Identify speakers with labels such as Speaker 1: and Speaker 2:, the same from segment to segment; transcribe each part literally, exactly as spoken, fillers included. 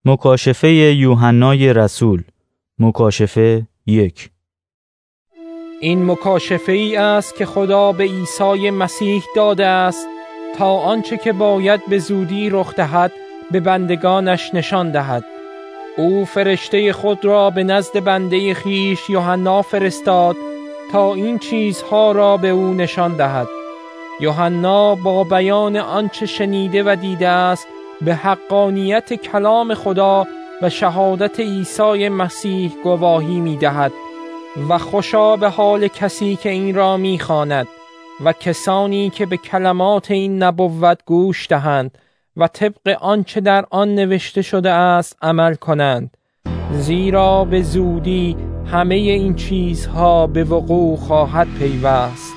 Speaker 1: مکاشفه یوحنای رسول، مکاشفه یک.
Speaker 2: این مکاشفه ای است که خدا به عیسی مسیح داده است تا آنچه که باید به زودی رخ دهد به بندگانش نشان دهد. او فرشته خود را به نزد بنده خویش یوحنا فرستاد تا این چیزها را به او نشان دهد. یوحنا با بیان آنچه شنیده و دیده است به حقانیت کلام خدا و شهادت عیسی مسیح گواهی می دهد و خوشا به حال کسی که این را می خواند و کسانی که به کلمات این نبوت گوش دهند و طبق آنچه در آن نوشته شده است عمل کنند، زیرا به زودی همه این چیزها به وقوع خواهد پیوست.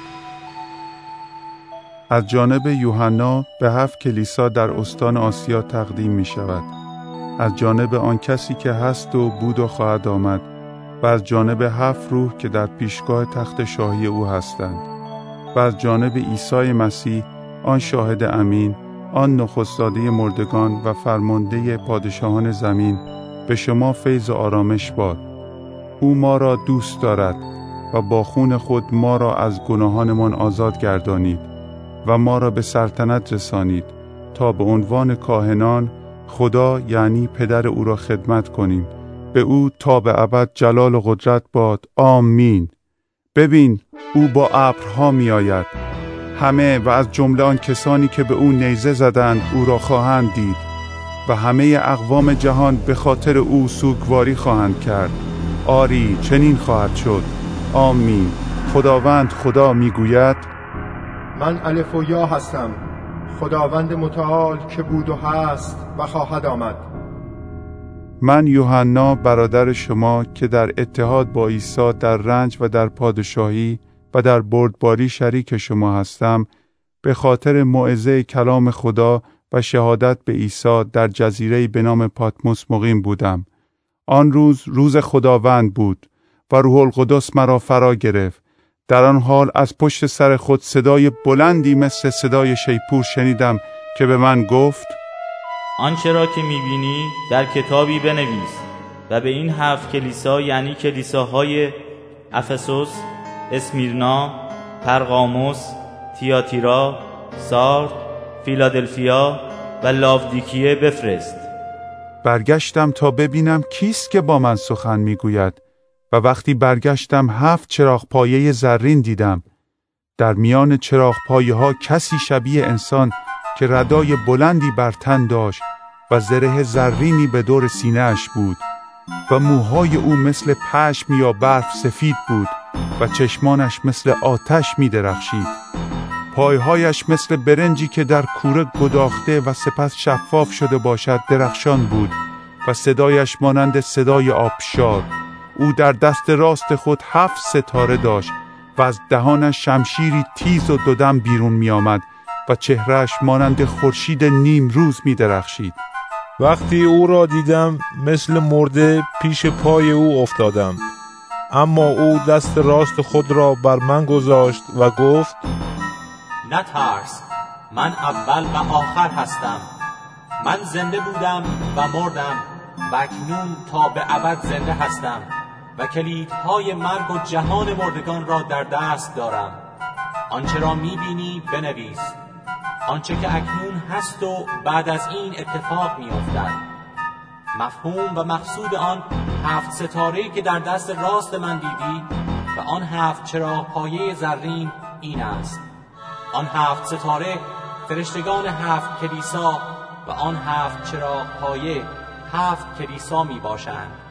Speaker 3: از جانب یوحنا به هفت کلیسا در استان آسیا تقدیم می شود. از جانب آن کسی که هست و بود و خواهد آمد و از جانب هفت روح که در پیشگاه تخت شاهی او هستند و از جانب عیسی مسیح آن شاهد امین، آن نخست‌زاده مردگان و فرمانده پادشاهان زمین، به شما فیض و آرامش باد. او ما را دوست دارد و با خون خود ما را از گناهانمان آزاد گردانید و ما را به سلطنت رسانید تا به عنوان کاهنان خدا یعنی پدر او را خدمت کنیم. به او تا به ابد جلال و قدرت باد. آمین. ببین او با ابرها می آید. همه و از جمله آن کسانی که به او نیزه زدند او را خواهند دید و همه اقوام جهان به خاطر او سوگواری خواهند کرد. آری چنین خواهد شد. آمین. خداوند خدا می گوید
Speaker 4: من الف و یا هستم، خداوند متعال که بود و هست و خواهد آمد.
Speaker 3: من یوحنا برادر شما که در اتحاد با عیسی در رنج و در پادشاهی و در بردباری شریک شما هستم، به خاطر موعظه کلام خدا و شهادت به عیسی در جزیره‌ای به نام پاتموس مقیم بودم. آن روز روز خداوند بود و روح القدس مرا فرا گرفت. در آن حال از پشت سر خود صدای بلندی مثل صدای شیپور شنیدم که به من گفت:
Speaker 1: آنچه را که می‌بینی در کتابی بنویس و به این هفت کلیسا یعنی کلیساهای افسوس، اسمیرنا، پرگاموس، تیاتیرا، سارد، فیلادلفیا و لاودیکیه بفرست.
Speaker 3: برگشتم تا ببینم کیست که با من سخن میگوید و وقتی برگشتم هفت چراغ پایه زرین دیدم. در میان چراغ پایه ها کسی شبیه انسان که ردای بلندی بر تن داشت و زره زرینی به دور سینه اش بود و موهای او مثل پشم یا برف سفید بود و چشمانش مثل آتش می درخشید. پایهایش مثل برنجی که در کوره گداخته و سپس شفاف شده باشد درخشان بود و صدایش مانند صدای آبشار. او در دست راست خود هفت ستاره داشت و از دهانش شمشیری تیز و دودم بیرون می آمد و چهرهش مانند خورشید نیم روز می درخشید.
Speaker 5: وقتی او را دیدم مثل مرده پیش پای او افتادم، اما او دست راست خود را بر من گذاشت و گفت:
Speaker 6: نترس، من اول و آخر هستم. من زنده بودم و مردم و اکنون تا به ابد زنده هستم و کلیدهای مرگ و جهان مردگان را در دست دارم. آنچه را می‌بینی بنویس، آنچه که اکنون هست و بعد از این اتفاق می‌افتد. مفهوم و مقصود آن هفت ستاره‌ای که در دست راست من دیدی و آن هفت چراغ پایه زرین این است: آن هفت ستاره فرشتگان هفت کلیسا و آن هفت چراغ پایه هفت کلیسا می باشند.